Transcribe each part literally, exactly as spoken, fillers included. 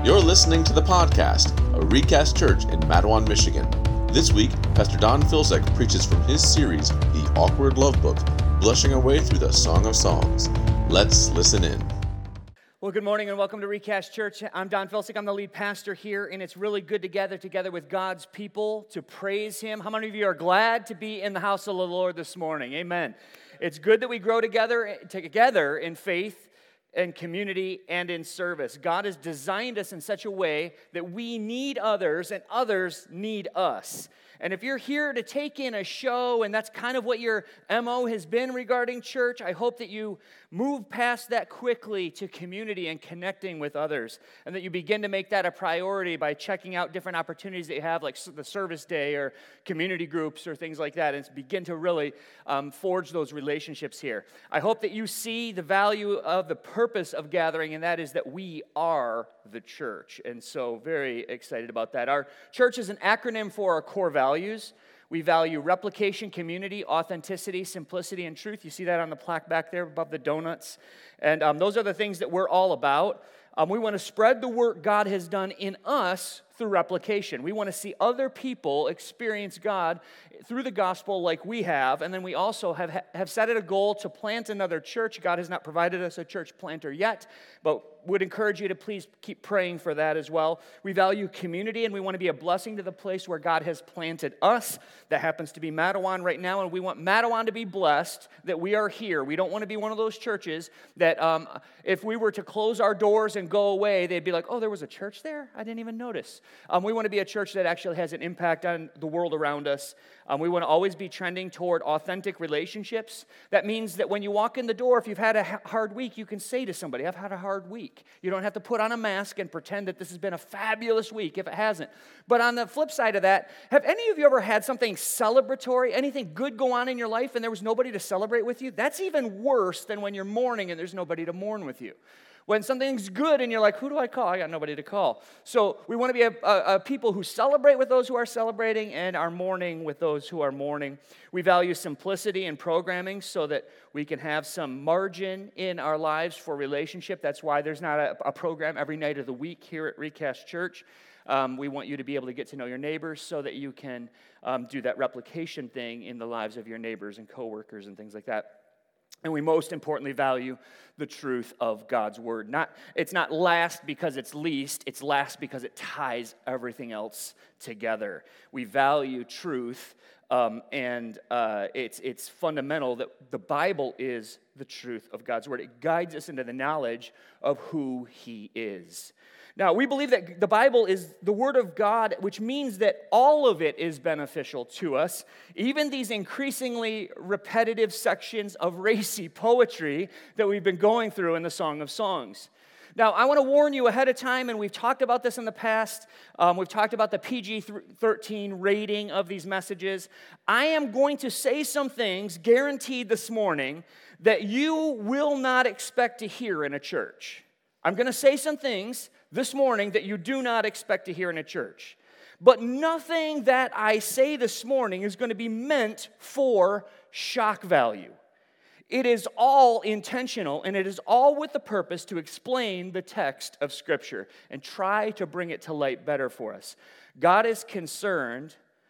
You're listening to the podcast, a Recast Church in Mattawan, Michigan. This week, Pastor Don Filsek preaches from his series, The Awkward Love Book, blushing our way through the Song of Songs. Let's listen in. Well, good morning and welcome to Recast Church. I'm Don Filsek. I'm the lead pastor here, and it's really good to gather together with God's people to praise Him. How many of you are glad to be in the house of the Lord this morning? Amen. It's good that we grow together, together in faith and community and in service. God has designed us in such a way that we need others and others need us. And if you're here to take in a show and that's kind of what your M O has been regarding church, I hope that you move past that quickly to community and connecting with others, and that you begin to make that a priority by checking out different opportunities that you have, like the service day or community groups or things like that, and begin to really um, forge those relationships here. I hope that you see the value of the purpose of gathering, and that is that we are the church. And so very excited about that. Our church is an acronym for our core values. We value replication, community, authenticity, simplicity, and truth. You see that on the plaque back there above the donuts. And um, those are the things that we're all about. Um, we want to spread the work God has done in us through replication. We want to see other people experience God through the gospel like we have. And then we also have, have set it a goal to plant another church. God has not provided us a church planter yet, but would encourage you to please keep praying for that as well. We value community, and we want to be a blessing to the place where God has planted us. That happens to be Mattawan right now, and we want Mattawan to be blessed that we are here. We don't want to be one of those churches that um, if we were to close our doors and go away, they'd be like, oh, there was a church there? I didn't even notice. Um, we want to be a church that actually has an impact on the world around us. Um, we want to always be trending toward authentic relationships. That means that when you walk in the door, if you've had a hard week, you can say to somebody, I've had a hard week. You don't have to put on a mask and pretend that this has been a fabulous week if it hasn't. But on the flip side of that, have any of you ever had something celebratory, anything good go on in your life and there was nobody to celebrate with you? That's even worse than when you're mourning and there's nobody to mourn with you. When something's good and you're like, who do I call? I got nobody to call. So we want to be a, a, a people who celebrate with those who are celebrating and are mourning with those who are mourning. We value simplicity in programming so that we can have some margin in our lives for relationship. That's why there's not a, a program every night of the week here at Recast Church. Um, we want you to be able to get to know your neighbors so that you can um, do that replication thing in the lives of your neighbors and coworkers and things like that. And we most importantly value the truth of God's word. Not, it's not last because it's least, it's last because it ties everything else together. We value truth, um, and uh, it's, it's fundamental that the Bible is the truth of God's word. It guides us into the knowledge of who He is. Now, we believe that the Bible is the Word of God, which means that all of it is beneficial to us, even these increasingly repetitive sections of racy poetry that we've been going through in the Song of Songs. Now, I want to warn you ahead of time, and we've talked about this in the past. Um, we've talked about the P G thirteen rating of these messages. I am going to say some things, guaranteed this morning, that you will not expect to hear in a church. I'm going to say some things this morning that you do not expect to hear in a church. But nothing that I say this morning is going to be meant for shock value. It is all intentional, and it is all with the purpose to explain the text of Scripture and try to bring it to light better for us. God is concerned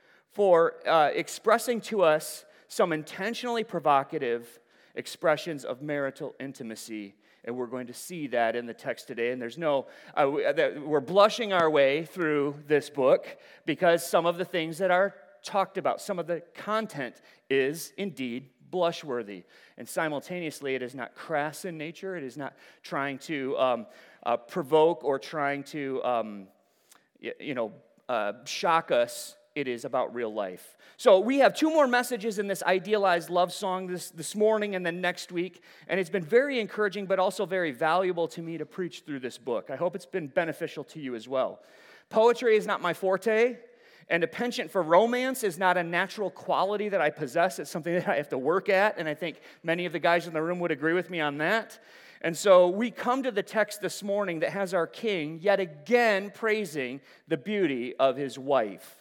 for uh, expressing to us some intentionally provocative expressions of marital intimacy. And we're going to see that in the text today. And there's no, uh, we're blushing our way through this book because some of the things that are talked about, some of the content is indeed blushworthy. And simultaneously, it is not crass in nature. It is not trying to um, uh, provoke or trying to, um, you know, uh, shock us. It is about real life. So we have two more messages in this idealized love song this, this morning and then next week. And it's been very encouraging, but also very valuable to me to preach through this book. I hope it's been beneficial to you as well. Poetry is not my forte, and a penchant for romance is not a natural quality that I possess. It's something that I have to work at, and I think many of the guys in the room would agree with me on that. And so we come to the text this morning that has our king yet again praising the beauty of his wife.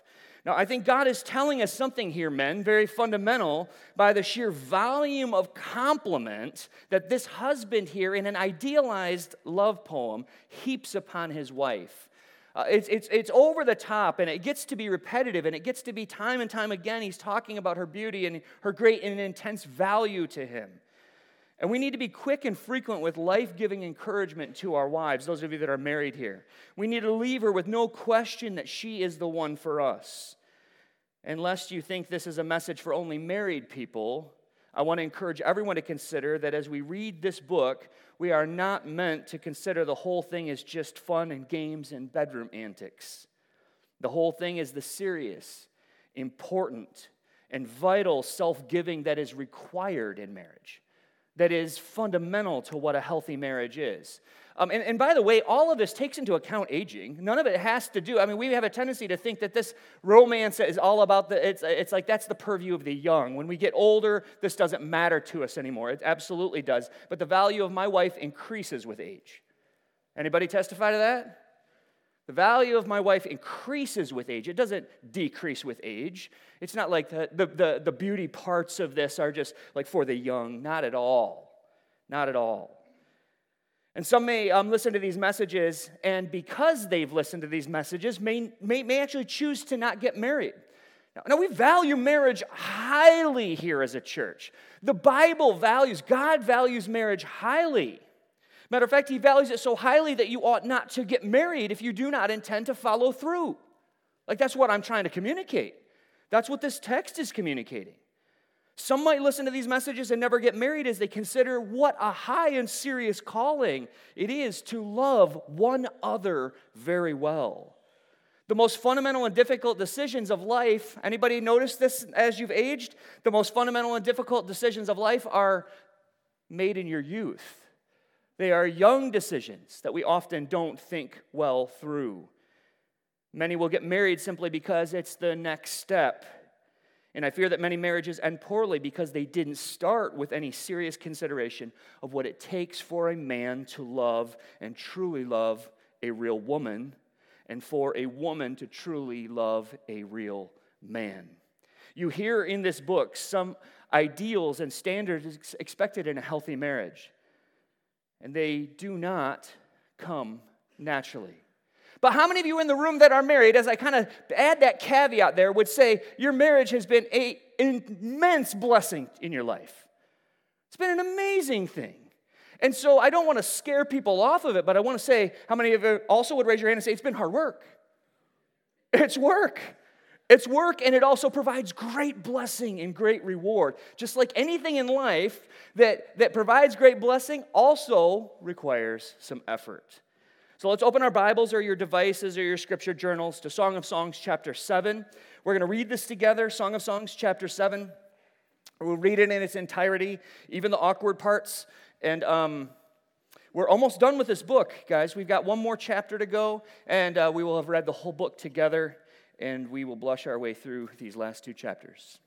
Now, I think God is telling us something here, men, very fundamental, by the sheer volume of compliment that this husband here, in an idealized love poem, heaps upon his wife. Uh, it's, it's, it's over the top, and it gets to be repetitive, and it gets to be time and time again, he's talking about her beauty and her great and intense value to him. And we need to be quick and frequent with life-giving encouragement to our wives, those of you that are married here. We need to leave her with no question that she is the one for us. And lest you think this is a message for only married people, I want to encourage everyone to consider that as we read this book, we are not meant to consider the whole thing as just fun and games and bedroom antics. The whole thing is the serious, important, and vital self-giving that is required in marriage, that is fundamental to what a healthy marriage is. Um, and, and by the way, all of this takes into account aging. None of it has to do, I mean, we have a tendency to think that this romance is all about the, it's, it's like that's the purview of the young. When we get older, this doesn't matter to us anymore. It absolutely does. But the value of my wife increases with age. Anybody testify to that? The value of my wife increases with age. It doesn't decrease with age. It's not like the, the, the, the beauty parts of this are just like for the young. Not at all. Not at all. And some may um, listen to these messages, and because they've listened to these messages, may, may, may actually choose to not get married. Now, now, we value marriage highly here as a church. The Bible values, God values marriage highly. Matter of fact, he values it so highly that you ought not to get married if you do not intend to follow through. Like, that's what I'm trying to communicate. That's what this text is communicating. Some might listen to these messages and never get married as they consider what a high and serious calling it is to love one another very well. The most fundamental and difficult decisions of life, anybody notice this as you've aged? The most fundamental and difficult decisions of life are made in your youth. They are young decisions that we often don't think well through. Many will get married simply because it's the next step. And I fear that many marriages end poorly because they didn't start with any serious consideration of what it takes for a man to love and truly love a real woman, and for a woman to truly love a real man. You hear in this book some ideals and standards expected in a healthy marriage, and they do not come naturally. But how many of you in the room that are married, as I kind of add that caveat there, would say your marriage has been an immense blessing in your life? It's been an amazing thing. And so I don't want to scare people off of it, but I want to say, how many of you also would raise your hand and say, it's been hard work? It's work. It's work, and it also provides great blessing and great reward. Just like anything in life that, that provides great blessing also requires some effort. So let's open our Bibles or your devices or your scripture journals to Song of Songs chapter seven. We're going to read this together, Song of Songs chapter seven. We'll read it in its entirety, even the awkward parts. And um, we're almost done with this book, guys. We've got one more chapter to go, and uh, we will have read the whole book together, and we will blush our way through these last two chapters.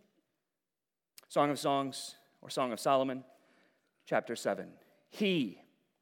Song of Songs, or Song of Solomon, chapter seven. He...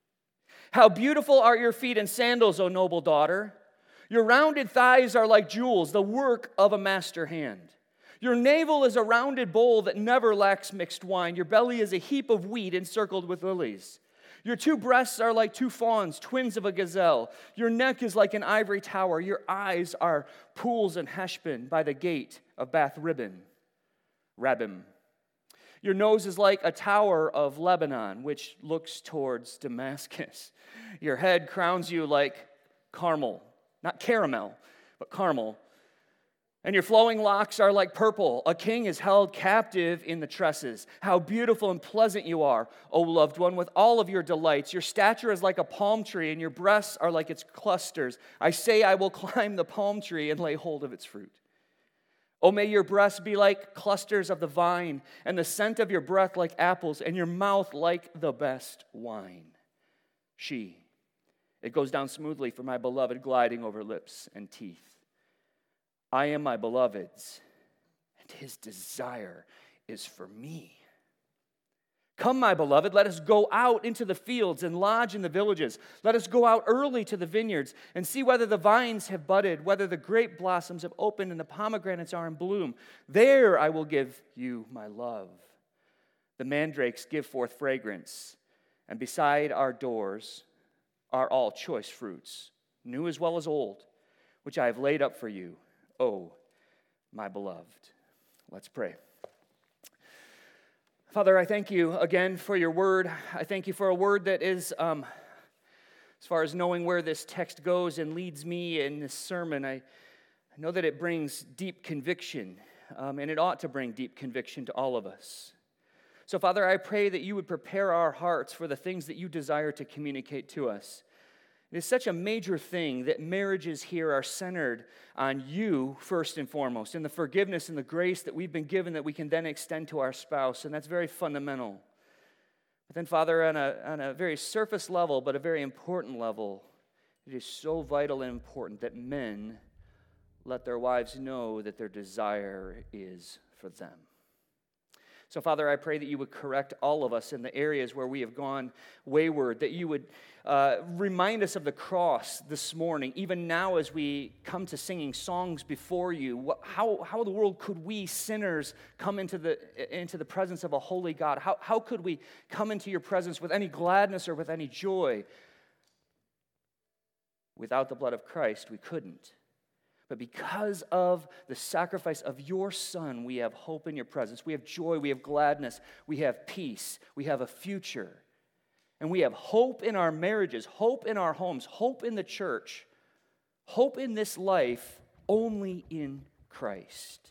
How beautiful are your feet in sandals, O noble daughter. Your rounded thighs are like jewels, the work of a master hand. Your navel is a rounded bowl that never lacks mixed wine. Your belly is a heap of wheat encircled with lilies. Your two breasts are like two fawns, twins of a gazelle. Your neck is like an ivory tower. Your eyes are pools in Heshbon by the gate of Bath Ribbon, Rabbim. Your nose is like a tower of Lebanon, which looks towards Damascus. Your head crowns you like Carmel, not caramel, but Carmel. And your flowing locks are like purple. A king is held captive in the tresses. How beautiful and pleasant you are, O loved one, with all of your delights. Your stature is like a palm tree, and your breasts are like its clusters. I say I will climb the palm tree and lay hold of its fruit. Oh, may your breasts be like clusters of the vine, and the scent of your breath like apples, and your mouth like the best wine. She, it goes down smoothly for my beloved, gliding over lips and teeth. I am my beloved's, and his desire is for me. Come, my beloved, let us go out into the fields and lodge in the villages. Let us go out early to the vineyards and see whether the vines have budded, whether the grape blossoms have opened and the pomegranates are in bloom. There I will give you my love. The mandrakes give forth fragrance, and beside our doors are all choice fruits, new as well as old, which I have laid up for you, O my beloved. Let's pray. Father, I thank you again for your word. I thank you for a word that is, um, as far as knowing where this text goes and leads me in this sermon, I, I know that it brings deep conviction, um, and it ought to bring deep conviction to all of us. So, Father, I pray that you would prepare our hearts for the things that you desire to communicate to us. It is such a major thing that marriages here are centered on you first and foremost, and the forgiveness and the grace that we've been given that we can then extend to our spouse, and that's very fundamental. But then, Father, on a, on a very surface level, but a very important level, it is so vital and important that men let their wives know that their desire is for them. So, Father, I pray that you would correct all of us in the areas where we have gone wayward, that you would uh, remind us of the cross this morning, even now as we come to singing songs before you. What, how, how in the world could we sinners come into the, into the presence of a holy God? How, how could we come into your presence with any gladness or with any joy? Without the blood of Christ, we couldn't. But because of the sacrifice of your Son, we have hope in your presence. We have joy, we have gladness, we have peace, we have a future. And we have hope in our marriages, hope in our homes, hope in the church, hope in this life only in Christ.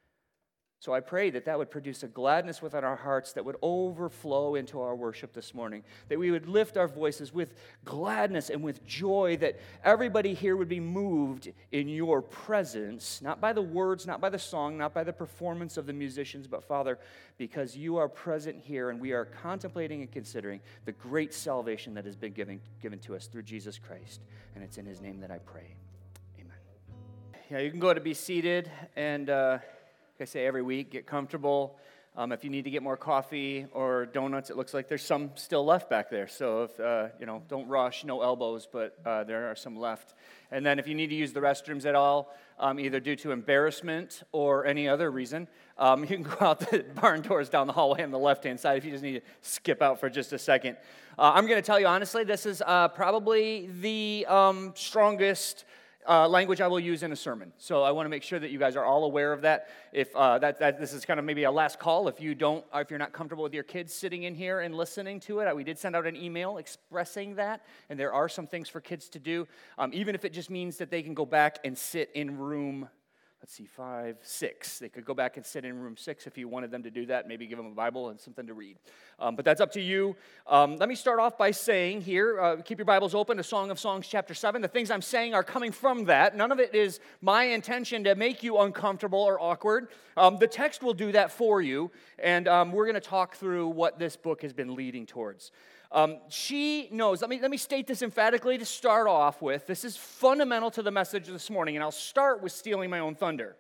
So I pray that that would produce a gladness within our hearts that would overflow into our worship this morning, that we would lift our voices with gladness and with joy, that everybody here would be moved in your presence, not by the words, not by the song, not by the performance of the musicians, but Father, because you are present here and we are contemplating and considering the great salvation that has been given, given to us through Jesus Christ. And it's in his name that I pray. Amen. Yeah, you can go to be seated and... Uh, I say every week, get comfortable. Um, if you need to get more coffee or donuts, it looks like there's some still left back there. So if uh, you know, don't rush, no elbows, but uh, there are some left. And then if you need to use the restrooms at all, um, either due to embarrassment or any other reason, um, you can go out the barn doors down the hallway on the left-hand side if you just need to skip out for just a second. Uh, I'm going to tell you honestly, this is uh, probably the um, strongest Uh, language I will use in a sermon. So I want to make sure that you guys are all aware of that. If uh, that, that this is kind of maybe a last call, if you don't, if you're not comfortable with your kids sitting in here and listening to it, we did send out an email expressing that, and there are some things for kids to do, um, even if it just means that they can go back and sit in room. Let's see, five, six. They could go back and sit in room six if you wanted them to do that. Maybe give them a Bible and something to read. Um, but that's up to you. Um, let me start off by saying here, uh, keep your Bibles open to Song of Songs chapter seven. The things I'm saying are coming from that. None of it is my intention to make you uncomfortable or awkward. Um, the text will do that for you, and um, we're going to talk through what this book has been leading towards. Um, she knows, let me, let me state this emphatically to start off with. This is fundamental to the message this morning, and I'll start with stealing my own thunder.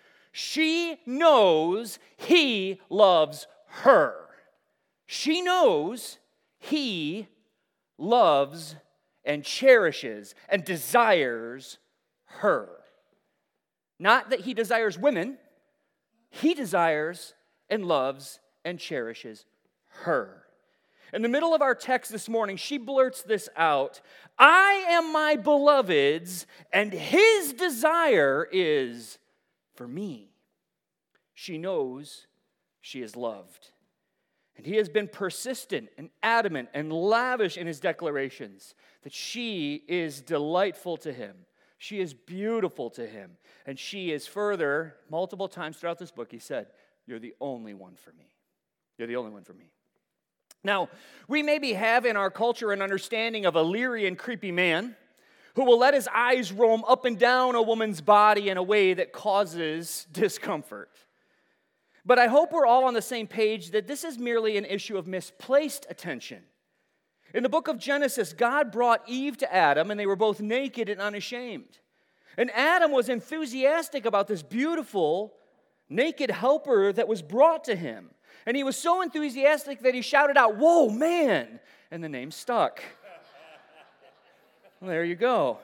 She knows he loves her. She knows he loves and cherishes and desires her. Not that he desires women, he desires and loves and cherishes her. In the middle of our text this morning, she blurts this out. I am my beloved's, and his desire is for me. She knows she is loved. And he has been persistent and adamant and lavish in his declarations that she is delightful to him. She is beautiful to him. And she is further, multiple times throughout this book, he said, you're the only one for me. You're the only one for me. Now, we maybe have in our culture an understanding of a leery and creepy man who will let his eyes roam up and down a woman's body in a way that causes discomfort. But I hope we're all on the same page that this is merely an issue of misplaced attention. In the book of Genesis, God brought Eve to Adam, and they were both naked and unashamed. And Adam was enthusiastic about this beautiful, naked helper that was brought to him. And he was so enthusiastic that he shouted out, "Whoa, man!" And the name stuck. Well, there you go.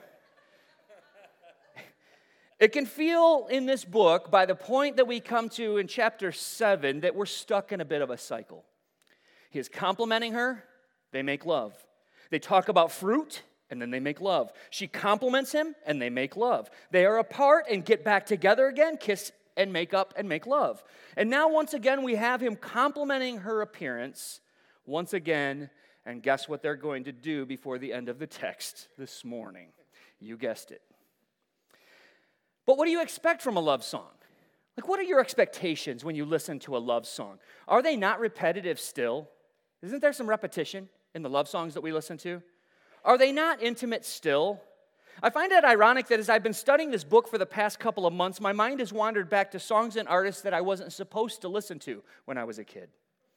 It can feel in this book, by the point that we come to in chapter seven, that we're stuck in a bit of a cycle. He is complimenting her, they make love. They talk about fruit, and then they make love. She compliments him, and they make love. They are apart and get back together again, kiss and make up and make love. And now once again we have him complimenting her appearance once again, and guess what they're going to do before the end of the text this morning? You guessed it. But what do you expect from a love song? Like, what are your expectations when you listen to a love song? Are they not repetitive still? Isn't there some repetition in the love songs that we listen to? Are they not intimate still? I find it ironic that as I've been studying this book for the past couple of months, my mind has wandered back to songs and artists that I wasn't supposed to listen to when I was a kid.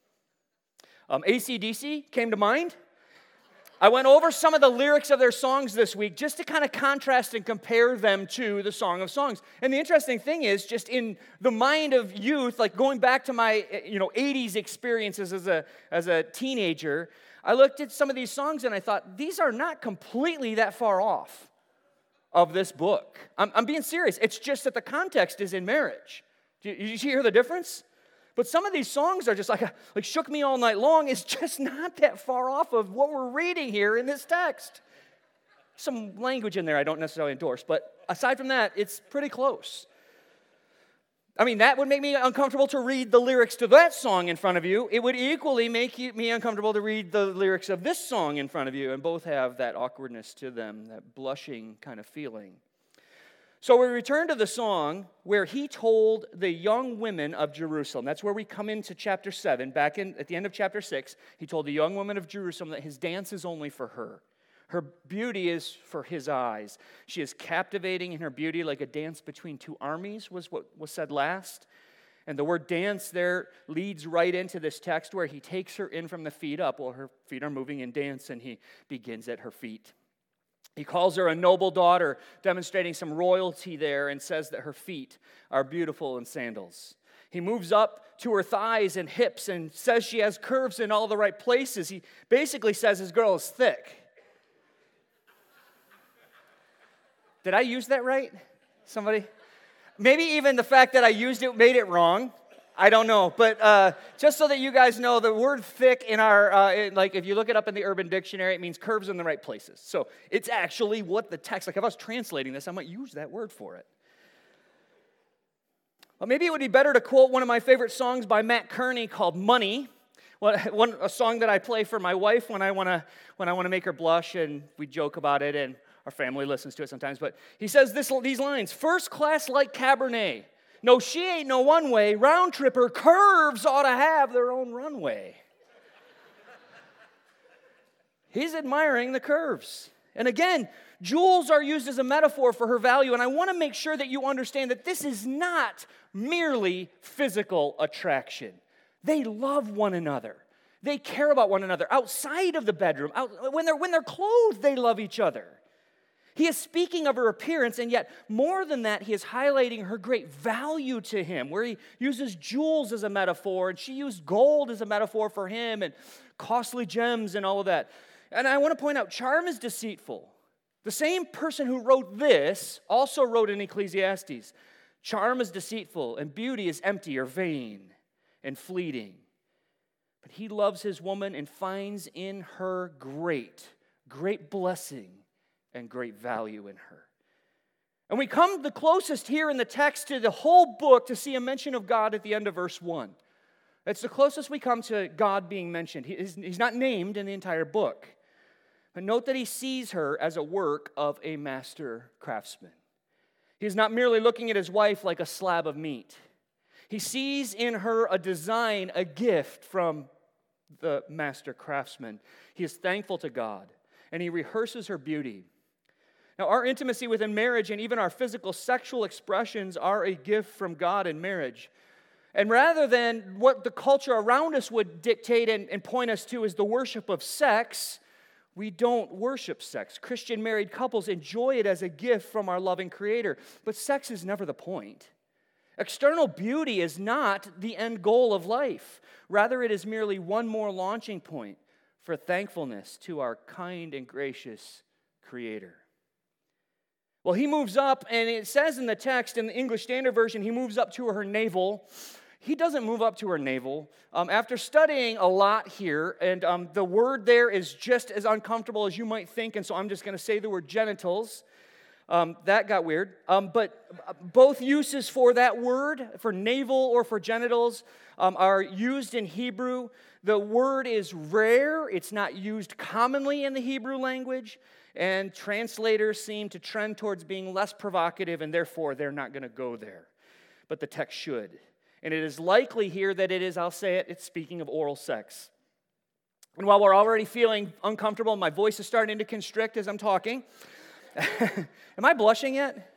Um, A C D C came to mind. I went over some of the lyrics of their songs this week just to kind of contrast and compare them to the Song of Songs. And the interesting thing is, just in the mind of youth, like going back to my you know eighties experiences as a as a teenager, I looked at some of these songs and I thought, these are not completely that far off of this book. I'm, I'm being serious. It's just that the context is in marriage. Did you, did you hear the difference? But some of these songs are just like, like Shook Me All Night Long is just not that far off of what we're reading here in this text. Some language in there I don't necessarily endorse, but aside from that, it's pretty close. I mean, that would make me uncomfortable to read the lyrics to that song in front of you. It would equally make you, me uncomfortable to read the lyrics of this song in front of you, and both have that awkwardness to them, that blushing kind of feeling. So we return to the song where he told the young women of Jerusalem. That's where we come into chapter seven. Back in at the end of chapter six, he told the young women of Jerusalem that his dance is only for her. Her beauty is for his eyes. She is captivating in her beauty like a dance between two armies, was what was said last. And the word dance there leads right into this text where he takes her in from the feet up. Well, her feet are moving in dance, and he begins at her feet. He calls her a noble daughter, demonstrating some royalty there, and says that her feet are beautiful in sandals. He moves up to her thighs and hips and says she has curves in all the right places. He basically says his girl is thick. Did I use that right? Somebody? Maybe even the fact that I used it made it wrong. I don't know, but uh, just so that you guys know, the word thick in our, uh, it, like if you look it up in the Urban Dictionary, it means curves in the right places. So it's actually what the text, like if I was translating this, I might use that word for it. Well, maybe it would be better to quote one of my favorite songs by Matt Kearney called Money, one, a song that I play for my wife when I want to when I want to make her blush, and we joke about it, and our family listens to it sometimes. But he says this, these lines, first class like Cabernet. No, she ain't no one-way. Round tripper curves ought to have their own runway. He's admiring the curves. And again, jewels are used as a metaphor for her value, and I want to make sure that you understand that this is not merely physical attraction. They love one another. They care about one another outside of the bedroom. Out, when they're, when they're clothed, they love each other. He is speaking of her appearance, and yet more than that, he is highlighting her great value to him, where he uses jewels as a metaphor, and she used gold as a metaphor for him, and costly gems and all of that. And I want to point out, charm is deceitful. The same person who wrote this also wrote in Ecclesiastes, charm is deceitful, and beauty is empty or vain and fleeting. But he loves his woman and finds in her great, great blessing and great value in her. And we come the closest here in the text to the whole book to see a mention of God at the end of verse one. That's the closest we come to God being mentioned. He is, he's not named in the entire book. But note that he sees her as a work of a master craftsman. He is not merely looking at his wife like a slab of meat. He sees in her a design, a gift from the master craftsman. He is thankful to God, and he rehearses her beauty. Now, our intimacy within marriage and even our physical sexual expressions are a gift from God in marriage. And rather than what the culture around us would dictate and, and point us to as the worship of sex, we don't worship sex. Christian married couples enjoy it as a gift from our loving Creator. But sex is never the point. External beauty is not the end goal of life. Rather, it is merely one more launching point for thankfulness to our kind and gracious Creator. Well, he moves up, and it says in the text, in the English Standard Version, he moves up to her navel. He doesn't move up to her navel. Um, after studying a lot here, and um, the word there is just as uncomfortable as you might think, and so I'm just going to say the word genitals. Um, that got weird. Um, but both uses for that word, for navel or for genitals, um, are used in Hebrew. The word is rare. It's not used commonly in the Hebrew language. And translators seem to trend towards being less provocative, and therefore they're not going to go there. But the text should. And it is likely here that it is, I'll say it, it's speaking of oral sex. And while we're already feeling uncomfortable, my voice is starting to constrict as I'm talking. Am I blushing yet?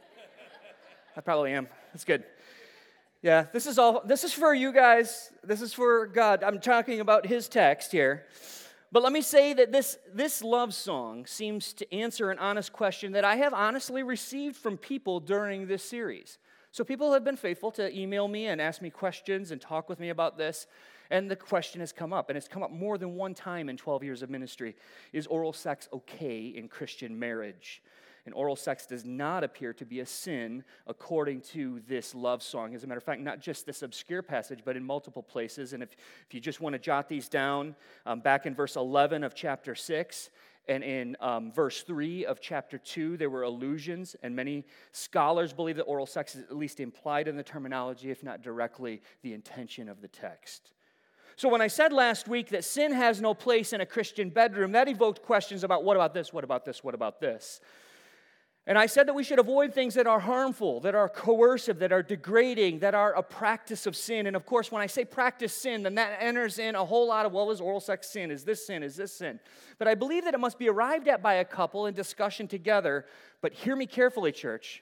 I probably am. That's good. Yeah, this is all, this is for you guys. This is for God. I'm talking about his text here. But let me say that this, this love song seems to answer an honest question that I have honestly received from people during this series. So people have been faithful to email me and ask me questions and talk with me about this, and the question has come up, and it's come up more than one time in twelve years of ministry. Is oral sex okay in Christian marriage? And oral sex does not appear to be a sin according to this love song. As a matter of fact, not just this obscure passage, but in multiple places. And if, if you just want to jot these down, um, back in verse eleven of chapter six, and in um, verse three of chapter two, there were allusions, and many scholars believe that oral sex is at least implied in the terminology, if not directly the intention of the text. So when I said last week that sin has no place in a Christian bedroom, that evoked questions about what about this, what about this, what about this? And I said that we should avoid things that are harmful, that are coercive, that are degrading, that are a practice of sin. And of course, when I say practice sin, then that enters in a whole lot of, well, is oral sex sin? Is this sin? Is this sin? But I believe that it must be arrived at by a couple in discussion together. But hear me carefully, church.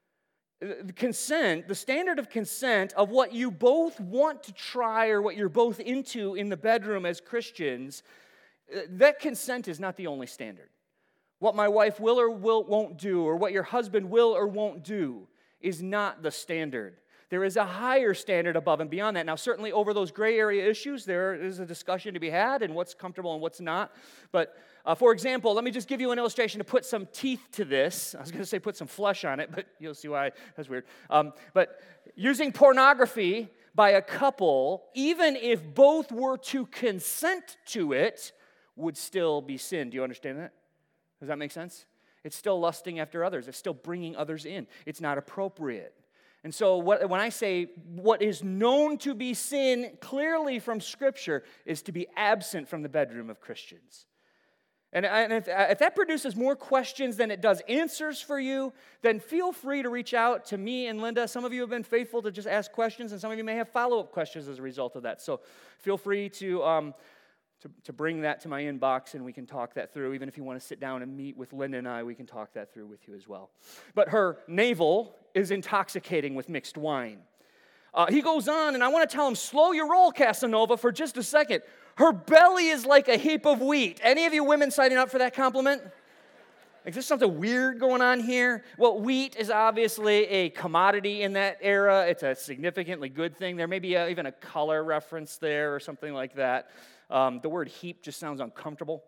The consent, the standard of consent of what you both want to try or what you're both into in the bedroom as Christians, that consent is not the only standard. What my wife will or will, won't do, or what your husband will or won't do, is not the standard. There is a higher standard above and beyond that. Now, certainly over those gray area issues, there is a discussion to be had and what's comfortable and what's not. But, uh, for example, let me just give you an illustration to put some teeth to this. I was going to say put some flesh on it, but you'll see why. That's weird. Um, but using pornography by a couple, even if both were to consent to it, would still be sin. Do you understand that? Does that make sense? It's still lusting after others. It's still bringing others in. It's not appropriate. And so what, when I say what is known to be sin clearly from Scripture is to be absent from the bedroom of Christians. And, and if, if that produces more questions than it does answers for you, then feel free to reach out to me and Linda. Some of you have been faithful to just ask questions, and some of you may have follow-up questions as a result of that. So feel free to... Um, To, to bring that to my inbox, and we can talk that through. Even if you want to sit down and meet with Linda and I, we can talk that through with you as well. But her navel is intoxicating with mixed wine. Uh, he goes on, and I want to tell him, slow your roll, Casanova, for just a second. Her belly is like a heap of wheat. Any of you women signing up for that compliment? Like, there's something weird going on here. Well, wheat is obviously a commodity in that era. It's a significantly good thing. There may be a, even a color reference there or something like that. Um, the word heap just sounds uncomfortable.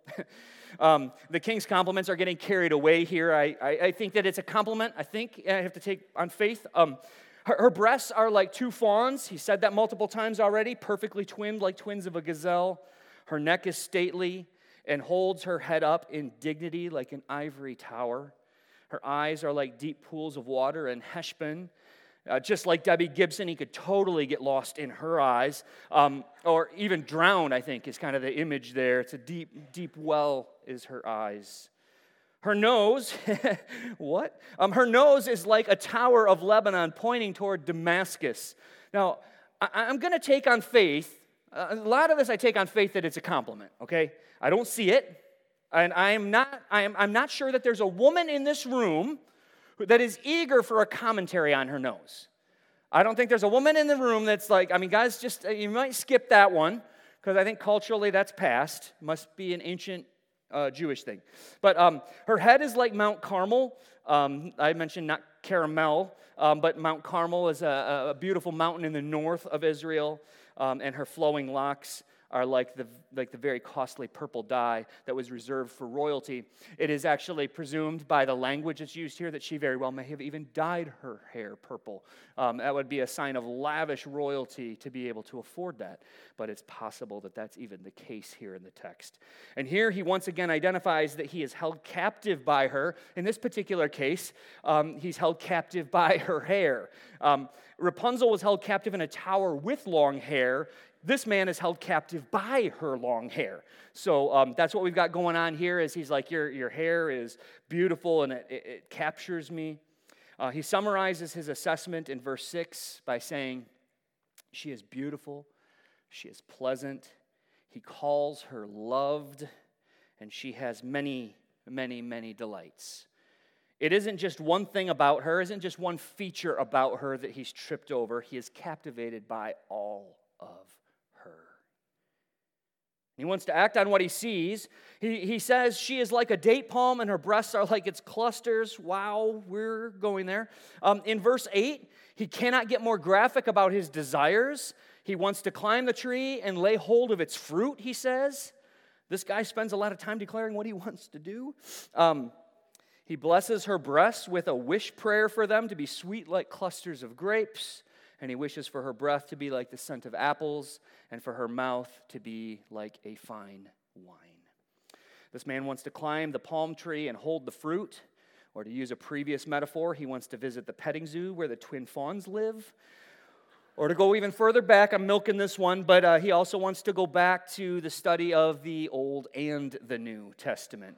um, the king's compliments are getting carried away here. I, I, I think that it's a compliment. I think I have to take on faith. Um, her, her breasts are like two fawns. He said that multiple times already, perfectly twinned like twins of a gazelle. Her neck is stately and holds her head up in dignity like an ivory tower. Her eyes are like deep pools of water in Heshbon. Uh, just like Debbie Gibson, he could totally get lost in her eyes, um, or even drown, I think, is kind of the image there. It's a deep, deep well is her eyes. Her nose, what? Um, her nose is like a tower of Lebanon pointing toward Damascus. Now, I, I'm going to take on faith, uh, a lot of this I take on faith that it's a compliment, okay? I don't see it, and I am not, I am, I'm not sure that there's a woman in this room that is eager for a commentary on her nose. I don't think there's a woman in the room that's like, I mean, guys, just, you might skip that one, because I think culturally that's past. Must be an ancient uh, Jewish thing. But um, her head is like Mount Carmel, Um, I mentioned not Caramel, um, but Mount Carmel is a, a beautiful mountain in the north of Israel, um, and her flowing locks are like the like the very costly purple dye that was reserved for royalty. It is actually presumed by the language that's used here that she very well may have even dyed her hair purple. Um, that would be a sign of lavish royalty to be able to afford that. But it's possible that that's even the case here in the text. And here he once again identifies that he is held captive by her. In this particular case, um, he's held captive by her hair. Um, Rapunzel was held captive in a tower with long hair. This man is held captive by her long hair. So um, that's what we've got going on here is he's like, your, your hair is beautiful and it, it, it captures me. Uh, he summarizes his assessment in verse six by saying, she is beautiful, she is pleasant, he calls her loved, and she has many, many, many delights. It isn't just one thing about her, isn't just one feature about her that he's tripped over. He is captivated by all of her. He wants to act on what he sees. He, he says she is like a date palm and her breasts are like its clusters. Wow, we're going there. Um, in verse eight, he cannot get more graphic about his desires. He wants to climb the tree and lay hold of its fruit, he says. This guy spends a lot of time declaring what he wants to do. Um, he blesses her breasts with a wish prayer for them to be sweet like clusters of grapes. And he wishes for her breath to be like the scent of apples, and for her mouth to be like a fine wine. This man wants to climb the palm tree and hold the fruit, or to use a previous metaphor, he wants to visit the petting zoo where the twin fawns live. Or to go even further back, I'm milking this one, but uh, he also wants to go back to the study of the Old and the New Testament.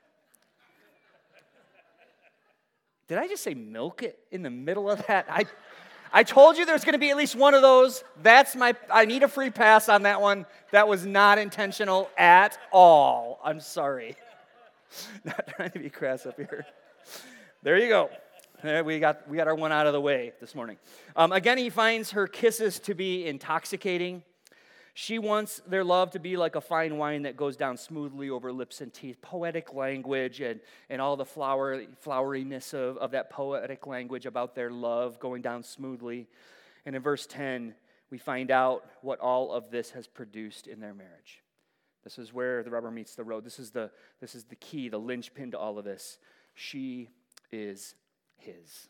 Did I just say milk it in the middle of that? I... I told you there's going to be at least one of those. That's my, I need a free pass on that one. That was not intentional at all. I'm sorry. Not trying to be crass up here. There you go. There, we got we got our one out of the way this morning. Um, again, he finds her kisses to be intoxicating. She wants their love to be like a fine wine that goes down smoothly over lips and teeth. Poetic language and, and all the flower, floweriness of, of that poetic language about their love going down smoothly. And in verse ten, we find out what all of this has produced in their marriage. This is where the rubber meets the road. This is the, this is the key, the linchpin to all of this. She is his.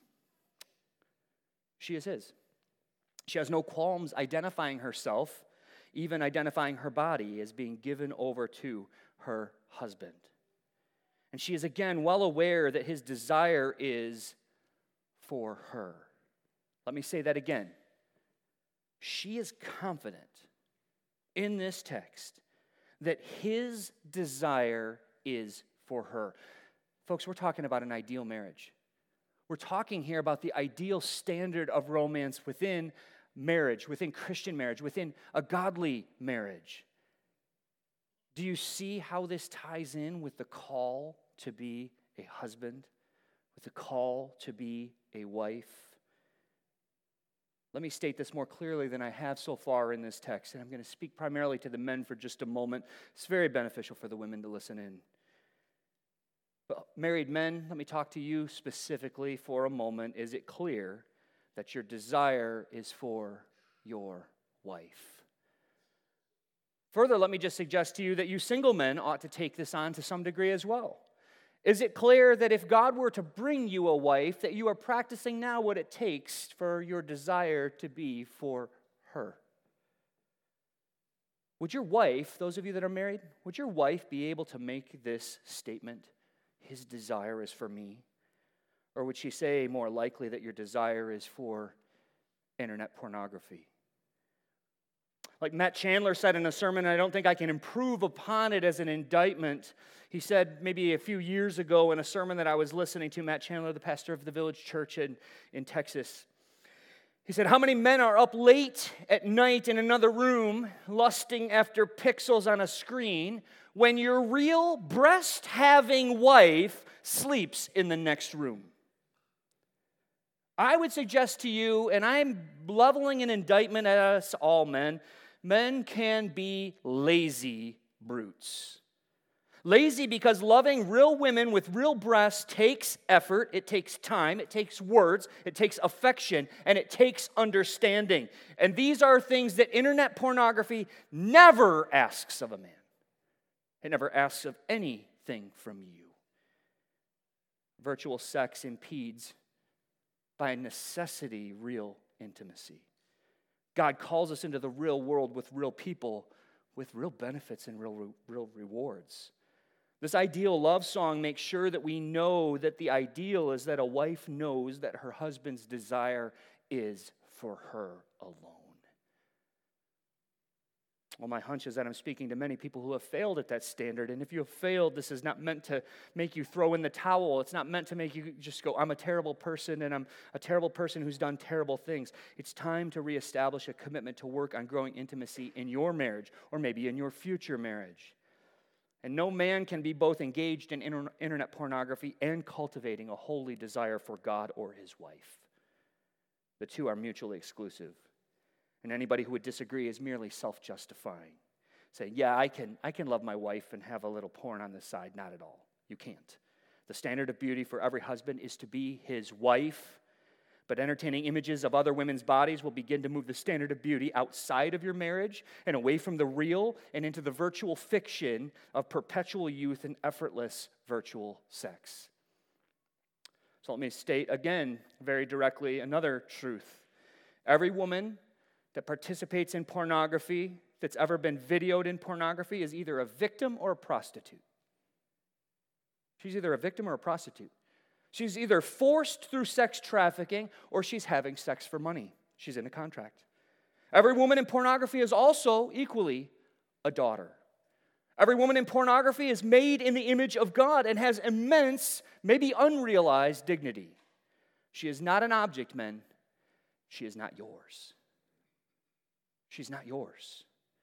She is his. She has no qualms identifying herself, even identifying her body as being given over to her husband. And she is again well aware that his desire is for her. Let me say that again. She is confident in this text that his desire is for her. Folks, we're talking about an ideal marriage. We're talking here about the ideal standard of romance within marriage, within Christian marriage, within a godly marriage. Do you see how this ties in with the call to be a husband, with the call to be a wife? Let me state this more clearly than I have so far in this text, and I'm going to speak primarily to the men for just a moment. It's very beneficial for the women to listen in. But married men, let me talk to you specifically for a moment. Is it clear that your desire is for your wife? Further, let me just suggest to you that you single men ought to take this on to some degree as well. Is it clear that if God were to bring you a wife, that you are practicing now what it takes for your desire to be for her? Would your wife, those of you that are married, would your wife be able to make this statement, his desire is for me? Or would she say more likely that your desire is for internet pornography? Like Matt Chandler said in a sermon, I don't think I can improve upon it as an indictment. He said maybe a few years ago in a sermon that I was listening to, Matt Chandler, the pastor of the Village Church in, in Texas. He said, how many men are up late at night in another room lusting after pixels on a screen when your real breast-having wife sleeps in the next room? I would suggest to you, and I'm leveling an indictment at us all men, men can be lazy brutes. Lazy because loving real women with real breasts takes effort, it takes time, it takes words, it takes affection, and it takes understanding. And these are things that internet pornography never asks of a man. It never asks of anything from you. Virtual sex impedes, by necessity, real intimacy. God calls us into the real world with real people, with real benefits and real, real rewards. This ideal love song makes sure that we know that the ideal is that a wife knows that her husband's desire is for her alone. Well, my hunch is that I'm speaking to many people who have failed at that standard. And if you have failed, this is not meant to make you throw in the towel. It's not meant to make you just go, I'm a terrible person and I'm a terrible person who's done terrible things. It's time to reestablish a commitment to work on growing intimacy in your marriage or maybe in your future marriage. And no man can be both engaged in inter- internet pornography and cultivating a holy desire for God or his wife. The two are mutually exclusive. And anybody who would disagree is merely self-justifying. Saying, yeah, I can, I can love my wife and have a little porn on the side. Not at all. You can't. The standard of beauty for every husband is to be his wife. But entertaining images of other women's bodies will begin to move the standard of beauty outside of your marriage and away from the real and into the virtual fiction of perpetual youth and effortless virtual sex. So let me state again, very directly, another truth. Every woman that participates in pornography, that's ever been videoed in pornography, is either a victim or a prostitute. She's either a victim or a prostitute. She's either forced through sex trafficking or she's having sex for money. She's in a contract. Every woman in pornography is also equally a daughter. Every woman in pornography is made in the image of God and has immense, maybe unrealized dignity. She is not an object, men. She is not yours. She's not yours.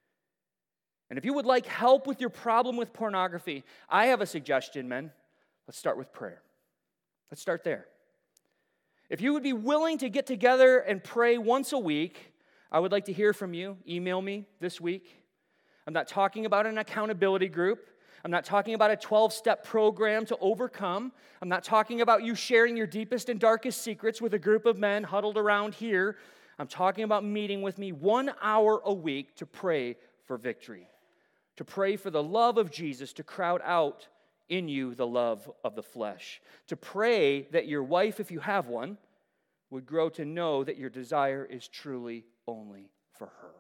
And if you would like help with your problem with pornography, I have a suggestion, men. Let's start with prayer. Let's start there. If you would be willing to get together and pray once a week, I would like to hear from you. Email me this week. I'm not talking about an accountability group. I'm not talking about a twelve-step program to overcome. I'm not talking about you sharing your deepest and darkest secrets with a group of men huddled around here. I'm talking about meeting with me one hour a week to pray for victory, to pray for the love of Jesus to crowd out in you the love of the flesh, to pray that your wife, if you have one, would grow to know that your desire is truly only for her.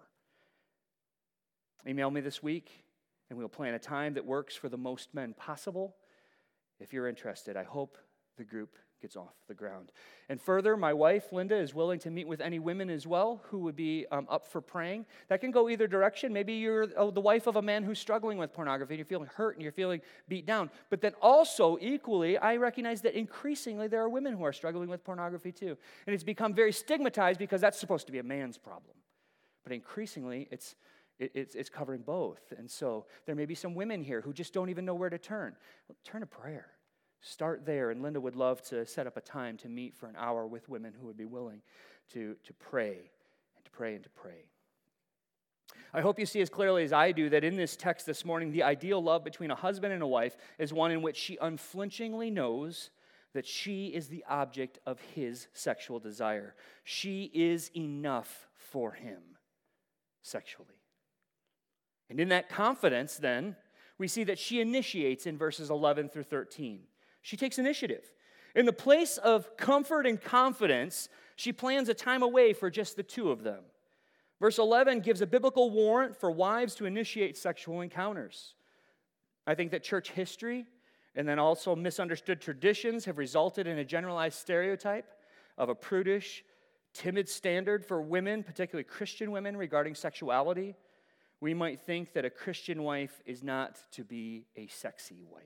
Email me this week, and we'll plan a time that works for the most men possible. If you're interested, I hope the group gets off the ground. And further, my wife, Linda, is willing to meet with any women as well who would be um, up for praying. That can go either direction. Maybe you're oh, the wife of a man who's struggling with pornography, and you're feeling hurt and you're feeling beat down. But then also, equally, I recognize that increasingly there are women who are struggling with pornography too. And it's become very stigmatized because that's supposed to be a man's problem. But increasingly, it's it, it's, it's covering both. And so there may be some women here who just don't even know where to turn. Well, turn to prayer. Start there, and Linda would love to set up a time to meet for an hour with women who would be willing to, to pray and to pray and to pray. I hope you see as clearly as I do that in this text this morning, the ideal love between a husband and a wife is one in which she unflinchingly knows that she is the object of his sexual desire. She is enough for him sexually. And in that confidence, then, we see that she initiates in verses eleven through thirteen. She takes initiative. In the place of comfort and confidence, she plans a time away for just the two of them. Verse eleven gives a biblical warrant for wives to initiate sexual encounters. I think that church history and then also misunderstood traditions have resulted in a generalized stereotype of a prudish, timid standard for women, particularly Christian women, regarding sexuality. We might think that a Christian wife is not to be a sexy wife.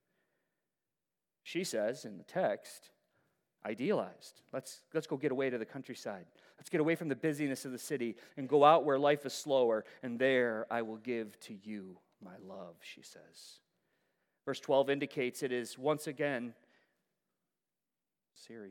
She says in the text, idealized. Let's, let's go get away to the countryside. Let's get away from the busyness of the city and go out where life is slower, and there I will give to you my love, she says. Verse twelve indicates it is once again, Siri.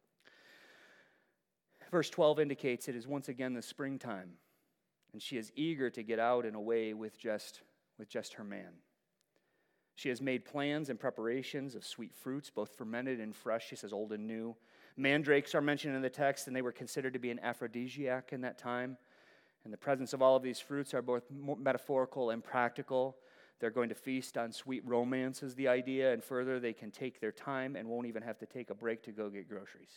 Verse twelve indicates it is once again the springtime, and she is eager to get out and away with just, with just her man. She has made plans and preparations of sweet fruits, both fermented and fresh. She says old and new. Mandrakes are mentioned in the text, and they were considered to be an aphrodisiac in that time. And the presence of all of these fruits are both metaphorical and practical. They're going to feast on sweet romance is the idea, and further, they can take their time and won't even have to take a break to go get groceries.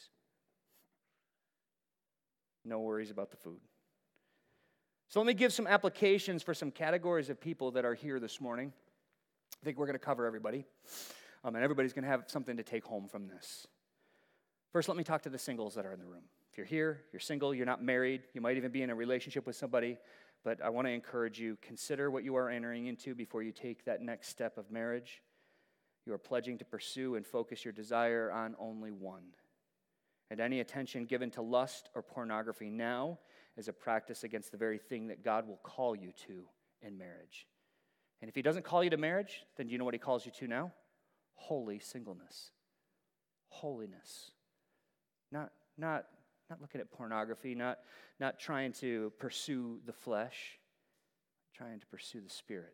No worries about the food. So let me give some applications for some categories of people that are here this morning. I think we're going to cover everybody, um, and everybody's going to have something to take home from this. First, let me talk to the singles that are in the room. If you're here, you're single, you're not married, you might even be in a relationship with somebody, but I want to encourage you, consider what you are entering into before you take that next step of marriage. You are pledging to pursue and focus your desire on only one. And any attention given to lust or pornography now is a practice against the very thing that God will call you to in marriage. And if he doesn't call you to marriage, then do you know what he calls you to now? Holy singleness. Holiness. Not, not, not looking at pornography, not, not trying to pursue the flesh, trying to pursue the Spirit.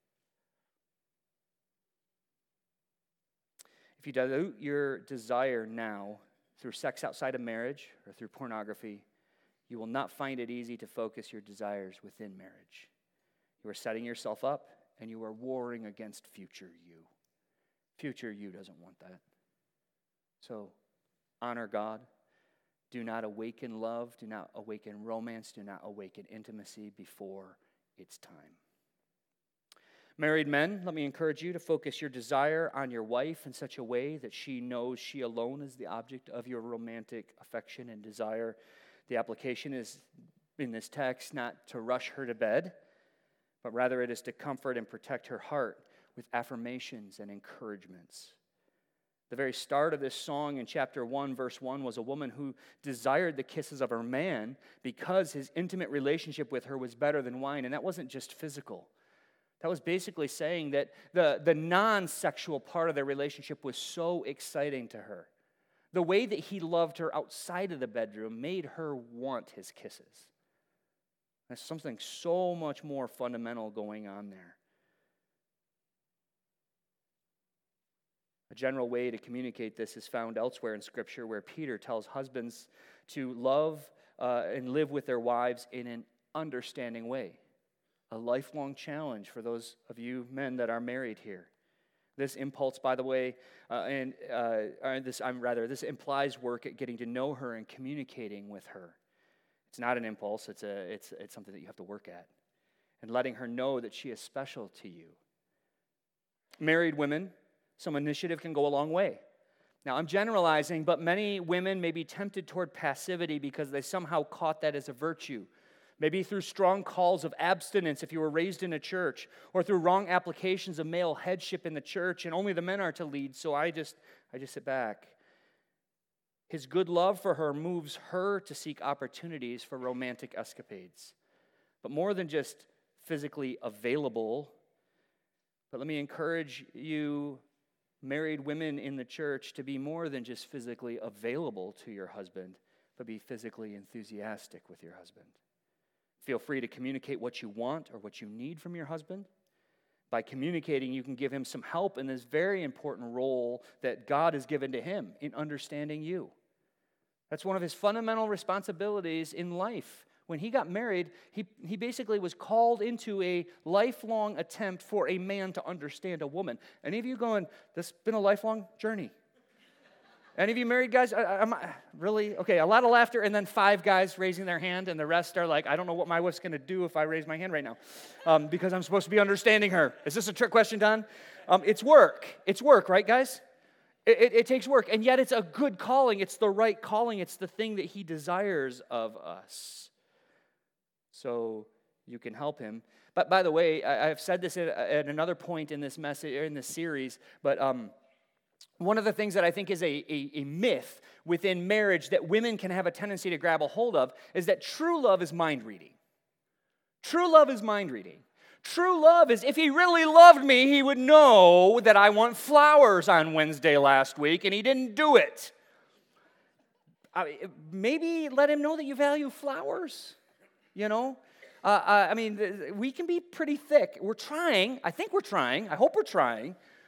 If you dilute your desire now through sex outside of marriage or through pornography, you will not find it easy to focus your desires within marriage. You are setting yourself up, and you are warring against future you. Future you doesn't want that. So, honor God. Do not awaken love. Do not awaken romance. Do not awaken intimacy before it's time. Married men, let me encourage you to focus your desire on your wife in such a way that she knows she alone is the object of your romantic affection and desire. The application is in this text not to rush her to bed, but rather it is to comfort and protect her heart with affirmations and encouragements. The very start of this song in chapter one, verse one, was a woman who desired the kisses of her man because his intimate relationship with her was better than wine, and that wasn't just physical. That was basically saying that the, the non-sexual part of their relationship was so exciting to her. The way that he loved her outside of the bedroom made her want his kisses. There's something so much more fundamental going on there. A general way to communicate this is found elsewhere in Scripture, where Peter tells husbands to love uh, and live with their wives in an understanding way. A lifelong challenge for those of you men that are married here. This impulse, by the way, uh, and uh, this I'm rather this implies work at getting to know her and communicating with her. It's not an impulse; it's a it's it's something that you have to work at, and letting her know that she is special to you. Married women, some initiative can go a long way. Now, I'm generalizing, but many women may be tempted toward passivity because they somehow caught that as a virtue. Maybe through strong calls of abstinence if you were raised in a church, or through wrong applications of male headship in the church, and only the men are to lead, so I just I just sit back. His good love for her moves her to seek opportunities for romantic escapades. But more than just physically available, but let me encourage you, married women in the church, to be more than just physically available to your husband, but be physically enthusiastic with your husband. Feel free to communicate what you want or what you need from your husband. By communicating, you can give him some help in this very important role that God has given to him in understanding you. That's one of his fundamental responsibilities in life. When he got married, he, he basically was called into a lifelong attempt for a man to understand a woman. Any of you going, this has been a lifelong journey? Any of you married guys? I, I'm really? Okay, a lot of laughter, and then five guys raising their hand, and the rest are like, I don't know what my wife's going to do if I raise my hand right now, um, because I'm supposed to be understanding her. Is this a trick question, Don? Um, it's work. It's work, right, guys? It, it, it takes work, and yet it's a good calling. It's the right calling. It's the thing that he desires of us. So you can help him. But by the way, I, I've said this at, at another point in this message, in this series, but um, one of the things that I think is a, a, a myth within marriage that women can have a tendency to grab a hold of is that true love is mind reading. True love is mind reading. True love is, if he really loved me, he would know that I want flowers on Wednesday last week, and he didn't do it. I, maybe let him know that you value flowers, you know? Uh, uh, I mean, we can be pretty thick. We're trying. I think we're trying. I hope we're trying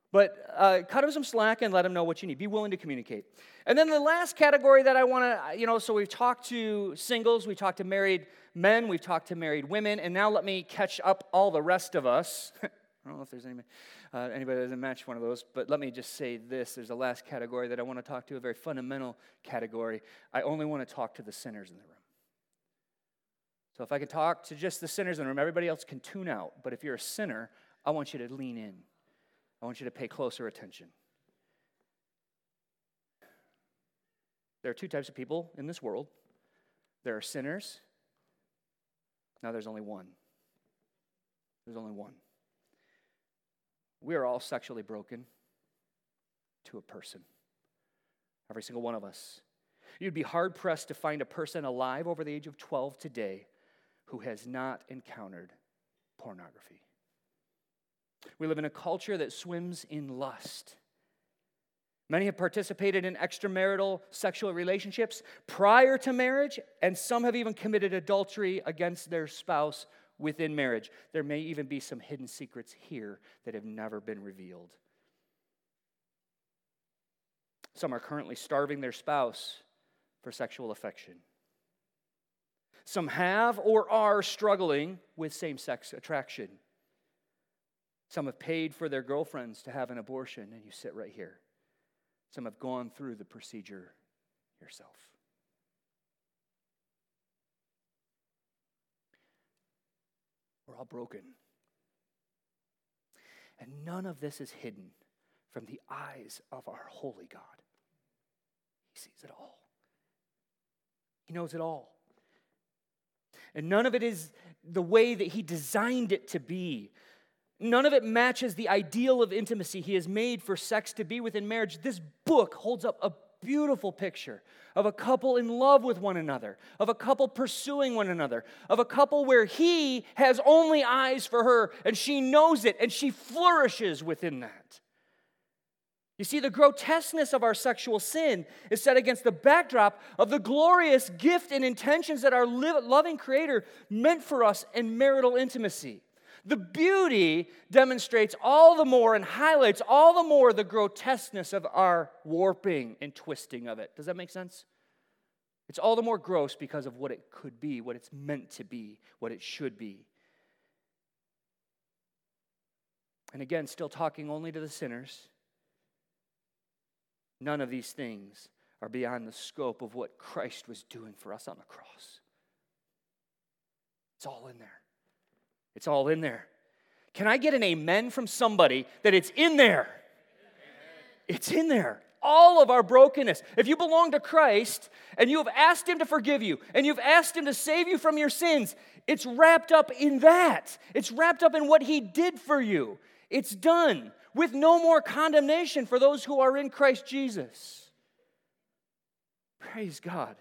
But uh, cut him some slack and let him know what you need. Be willing to communicate. And then the last category that I want to, you know, so we've talked to singles, we've talked to married men, we've talked to married women, and now let me catch up all the rest of us. I don't know if there's any, uh, anybody that doesn't match one of those, but let me just say this. There's a last category that I want to talk to, a very fundamental category. I only want to talk to the sinners in the room. So if I can talk to just the sinners in the room, everybody else can tune out. But if you're a sinner, I want you to lean in. I want you to pay closer attention. There are two types of people in this world. There are sinners. Now there's only one. There's only one. We are all sexually broken to a person. Every single one of us. You'd be hard-pressed to find a person alive over the age of twelve today who has not encountered pornography. We live in a culture that swims in lust. Many have participated in extramarital sexual relationships prior to marriage, and some have even committed adultery against their spouse within marriage. There may even be some hidden secrets here that have never been revealed. Some are currently starving their spouse for sexual affection. Some have or are struggling with same-sex attraction. Some have paid for their girlfriends to have an abortion, and you sit right here. Some have gone through the procedure yourself. We're all broken. And none of this is hidden from the eyes of our holy God. He sees it all. He knows it all. And none of it is the way that He designed it to be. None of it matches the ideal of intimacy He has made for sex to be within marriage. This book holds up a beautiful picture of a couple in love with one another, of a couple pursuing one another, of a couple where he has only eyes for her and she knows it and she flourishes within that. You see, the grotesqueness of our sexual sin is set against the backdrop of the glorious gift and intentions that our loving Creator meant for us in marital intimacy. The beauty demonstrates all the more and highlights all the more the grotesqueness of our warping and twisting of it. Does that make sense? It's all the more gross because of what it could be, what it's meant to be, what it should be. And again, still talking only to the sinners. None of these things are beyond the scope of what Christ was doing for us on the cross. It's all in there. It's all in there. Can I get an amen from somebody that it's in there? Amen. It's in there. All of our brokenness. If you belong to Christ and you have asked Him to forgive you and you've asked Him to save you from your sins, it's wrapped up in that. It's wrapped up in what He did for you. It's done with no more condemnation for those who are in Christ Jesus. Praise God.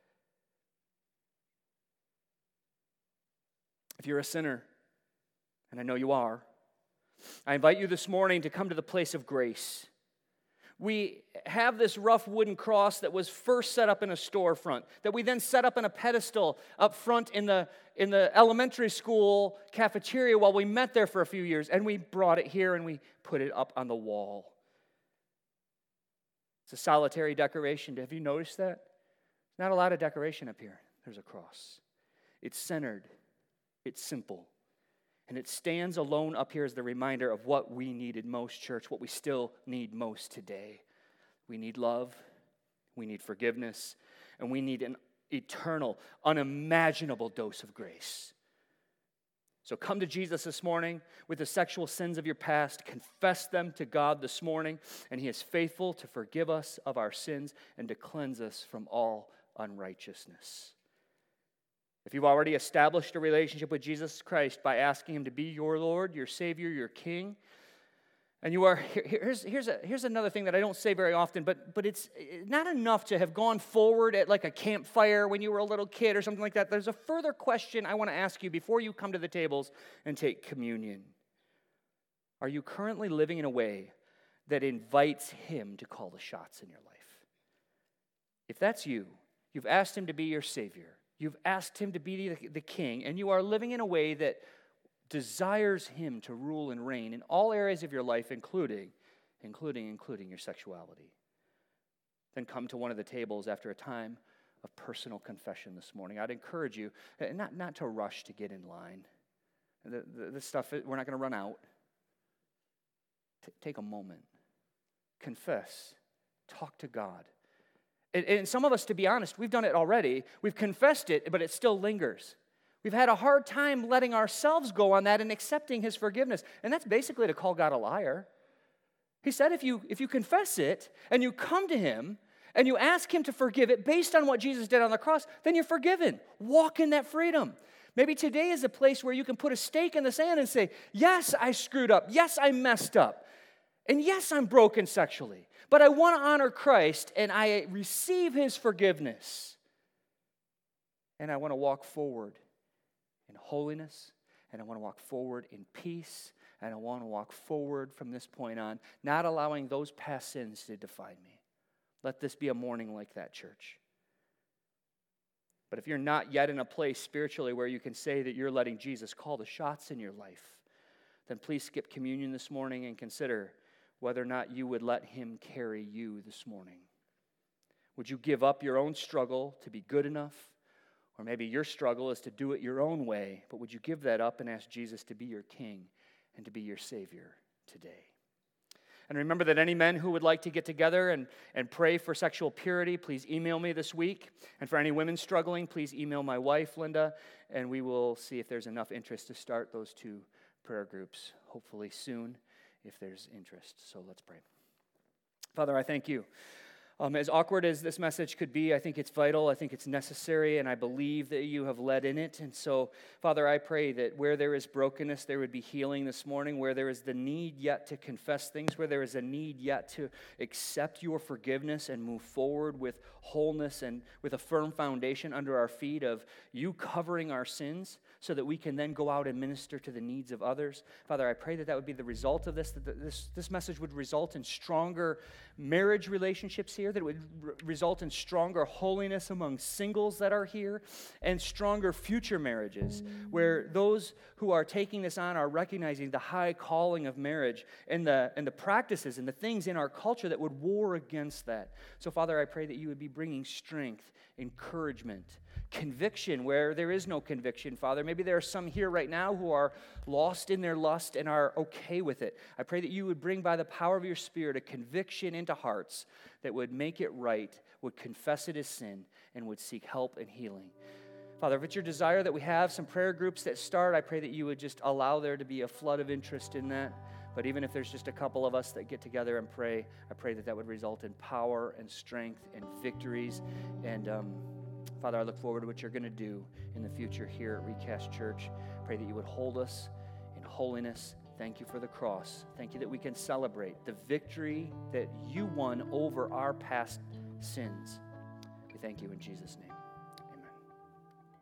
If you're a sinner, and I know you are, I invite you this morning to come to the place of grace. We have this rough wooden cross that was first set up in a storefront, that we then set up in a pedestal up front in the, in the elementary school cafeteria while we met there for a few years, and we brought it here and we put it up on the wall. It's a solitary decoration. Have you noticed that? Not a lot of decoration up here. There's a cross. It's centered. It's simple. And it stands alone up here as the reminder of what we needed most, church, what we still need most today. We need love, we need forgiveness, and we need an eternal, unimaginable dose of grace. So come to Jesus this morning with the sexual sins of your past, confess them to God this morning, and He is faithful to forgive us of our sins and to cleanse us from all unrighteousness. If you've already established a relationship with Jesus Christ by asking Him to be your Lord, your Savior, your King, and you are, here's, here's, a, here's another thing that I don't say very often, but, but it's not enough to have gone forward at like a campfire when you were a little kid or something like that. There's a further question I want to ask you before you come to the tables and take communion. Are you currently living in a way that invites Him to call the shots in your life? If that's you, you've asked Him to be your Savior, you've asked Him to be the, the King, and you are living in a way that desires Him to rule and reign in all areas of your life, including including including your sexuality. Then come to one of the tables after a time of personal confession this morning. I'd encourage you not, not to rush to get in line. The, the, the stuff, we're not going to run out. T- take a moment. Confess. Talk to God. And, and some of us, to be honest, we've done it already. We've confessed it, but it still lingers. We've had a hard time letting ourselves go on that and accepting his forgiveness. And that's basically to call God a liar. He said if you, if you confess it and you come to him and you ask him to forgive it based on what Jesus did on the cross, then you're forgiven. Walk in that freedom. Maybe today is a place where you can put a stake in the sand and say, yes, I screwed up. Yes, I messed up. And yes, I'm broken sexually. But I want to honor Christ and I receive his forgiveness. And I want to walk forward in holiness. And I want to walk forward in peace. And I want to walk forward from this point on, not allowing those past sins to define me. Let this be a morning like that, church. But if you're not yet in a place spiritually where you can say that you're letting Jesus call the shots in your life, then please skip communion this morning and consider whether or not you would let him carry you this morning. Would you give up your own struggle to be good enough? Or maybe your struggle is to do it your own way, but would you give that up and ask Jesus to be your king and to be your Savior today? And remember that any men who would like to get together and, and pray for sexual purity, please email me this week. And for any women struggling, please email my wife, Linda, and we will see if there's enough interest to start those two prayer groups, hopefully soon, if there's interest. So let's pray. Father, I thank you. Um, as awkward as this message could be, I think it's vital, I think it's necessary, and I believe that you have led in it. And so, Father, I pray that where there is brokenness, there would be healing this morning, where there is the need yet to confess things, where there is a need yet to accept your forgiveness and move forward with wholeness and with a firm foundation under our feet of you covering our sins so that we can then go out and minister to the needs of others. Father, I pray that that would be the result of this, that this, this message would result in stronger marriage relationships here, that it would r- result in stronger holiness among singles that are here, and stronger future marriages, where those who are taking this on are recognizing the high calling of marriage and the, and the practices and the things in our culture that would war against that. So, Father, I pray that you would be bringing strength, encouragement, conviction where there is no conviction, Father. Maybe there are some here right now who are lost in their lust and are okay with it. I pray that you would bring by the power of your Spirit a conviction into hearts that would make it right, would confess it as sin, and would seek help and healing. Father, if it's your desire that we have some prayer groups that start, I pray that you would just allow there to be a flood of interest in that. But even if there's just a couple of us that get together and pray, I pray that that would result in power and strength and victories. And um, Father, I look forward to what you're going to do in the future here at Recast Church. Pray that you would hold us in holiness. Thank you for the cross. Thank you that we can celebrate the victory that you won over our past sins. We thank you in Jesus' name.